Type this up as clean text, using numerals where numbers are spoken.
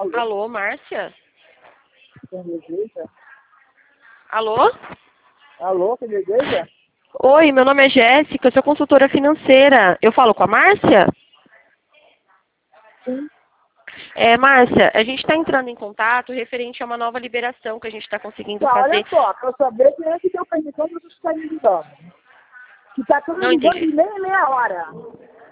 Alô, Márcia? Quem deseja? Alô? Alô, quem deseja? Oi, meu nome é Jéssica, eu sou consultora financeira. Eu falo com a Márcia? Sim. Márcia, a gente está entrando em contato referente a uma nova liberação que a gente está conseguindo Tá, fazer. olha só, pra eu saber quem é que deu permissão para vocês estarem ligando. Que tá tudo Não ligando entendi. de meia em meia hora.